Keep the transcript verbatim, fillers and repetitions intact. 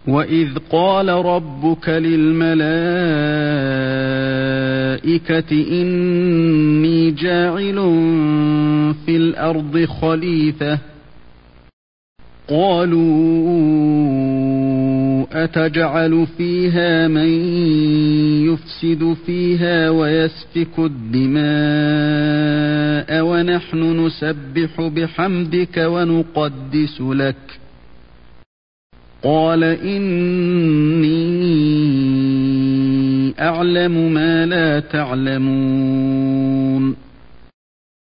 وَإِذْ قَالَ رَبُّكَ لِلْمَلَائِكَةِ إِنِّي جَاعِلٌ فِي الْأَرْضِ خَلِيفَةً قَالُوا أَتَجْعَلُ فِيهَا مَن يُفْسِدُ فِيهَا وَيَسْفِكُ الدِّمَاءَ وَنَحْنُ نُسَبِّحُ بِحَمْدِكَ وَنُقَدِّسُ لَكَ قَالَ إِنِّي أَعْلَمُ مَا لَا تَعْلَمُونَ